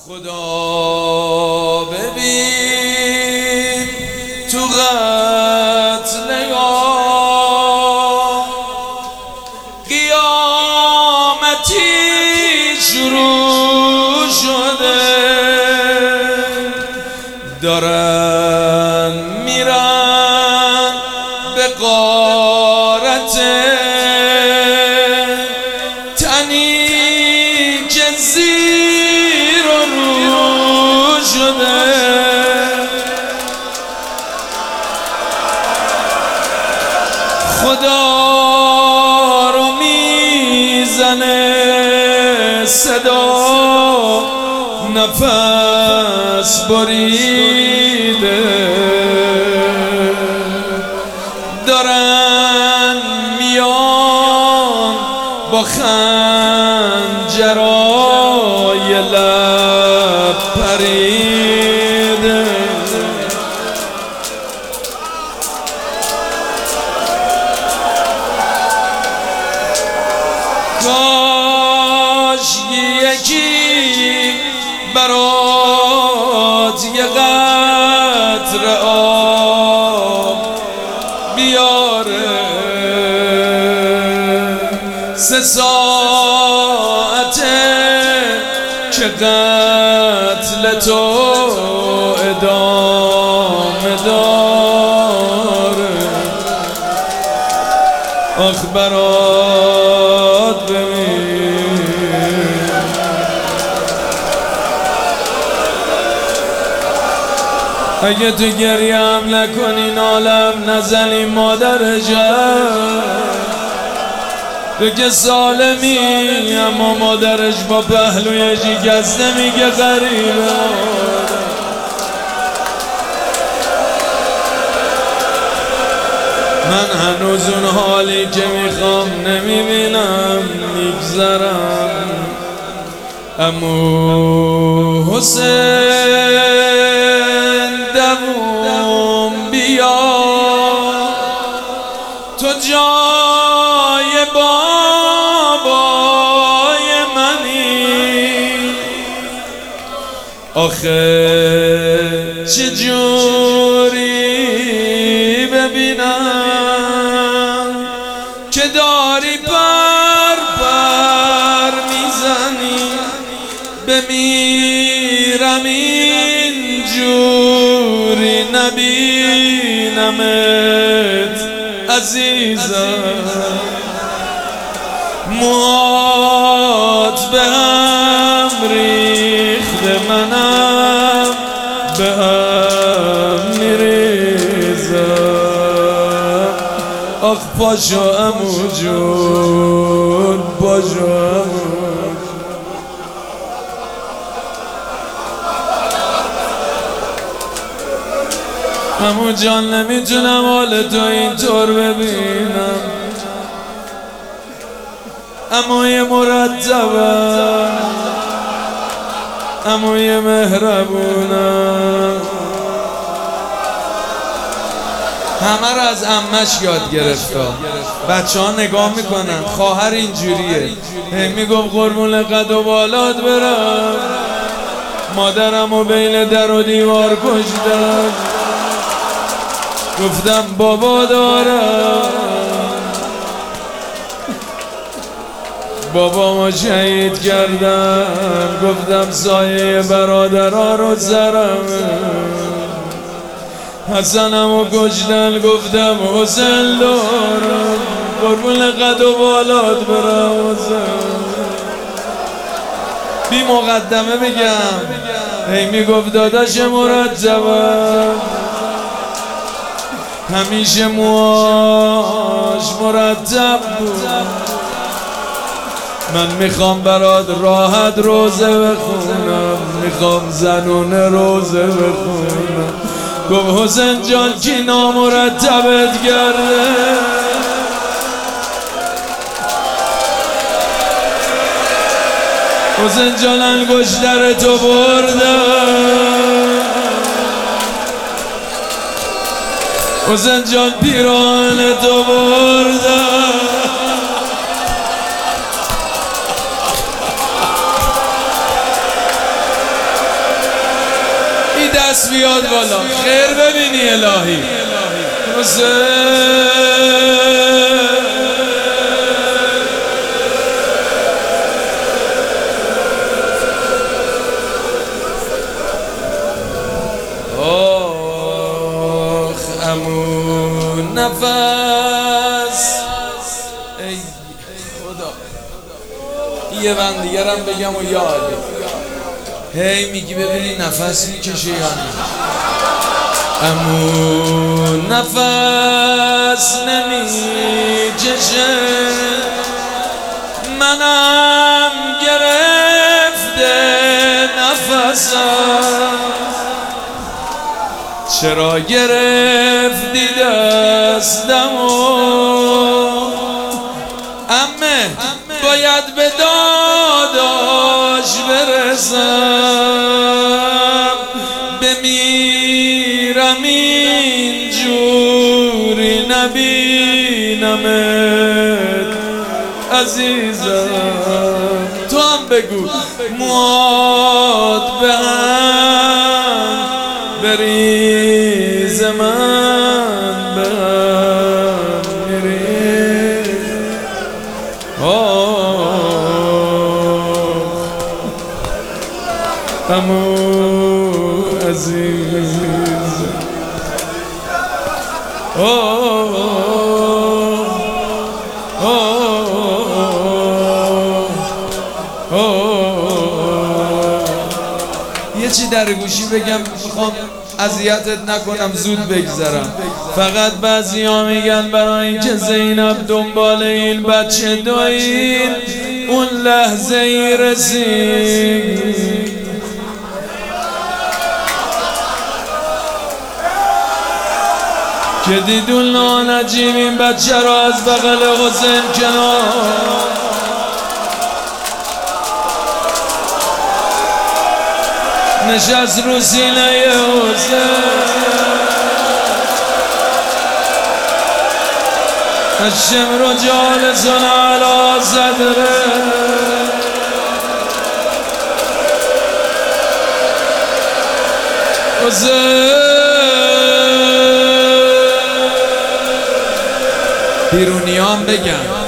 خدا ببین تو قتل یا قیامتی شروع شده، دارن میرن به غارت تنی که زیر و رو شده. خدا رو میزنه صدا نفس بریده، دارن میان با خنجرای لب پریده. کاش یکی برات یه قطره آب بیاره، 3 ساعته که قتل تو ادامه داره. آخ برات ببین اگه تو گریم نکنی نالم نزنی مادر جان، تو که سالمی اما مادرش با پهلوی شکسته میگه غریبه. من هنوز اون حالی که میخوام نمیبینم میگذرم. امو حسین دوم بیا، تو جای بابای منی. آخه چجوری ببینم که داری پر پر میزنی، بمیرم اینجوری نبینمت عزیزم. موات به هم ریخته منم به هم میریزم. آخ پاشو عمو جون، پاشو عمو. عمو جان نمیتونم حال تو اینطور ببینم. عموی مرتبم، عموی مهربونم، همه رو از عمش یاد گرفته. بچه ها نگاه میکنن خواهر اینجوریه، میگم قربون قد و بالات برم، مادرم و بین در و دیوار کشتم، گفتم بابا دارم، بابا ما شهید کردن، گفتم سایه برادرها رو سرم، حسنم و کشتن، گفتم حسین دارم، قربون قد و بالات برم حسین. بی مقدمه بگم هی میگفت داداش مرتبم، همیشه موهاش مرتب بود. من میخوام برات راحت روزه بخونم، میخوام زنونه روزه بخونم. گفت حسین جان کی نامرتبت کرده؟ حسین جان انگشتر تو بردم، حسین جان پیران تو بردم. بی دست بیاد بالا، خیر ببینی الهی. امون نفس ای خدا، یه بند دیگرم بگم و یاد هی میگی ببینی نفس میکشه یا نه. امون نفس نمیکشه، منم گرفته نفسم، چرا گرفتی دستمو؟ عمه باید به داداش برسم، بمیرم اینجوری نبینمت عزیزم. تو هم بگو موات به هم بریز، من به هم میریز. امو عزیز یه چی در گوشی بگم، میخوام اذیتت نکنم زود بگذرم. فقط بعضیا میگن برای اینکه زینب دنبال این بچه دایید اون لحظه ای رسید که دیدون نانجیب این بچه را از بغل حسین کنار نشست رو سینه حسین، الشمر جالس على صدره، بیرونیان بگن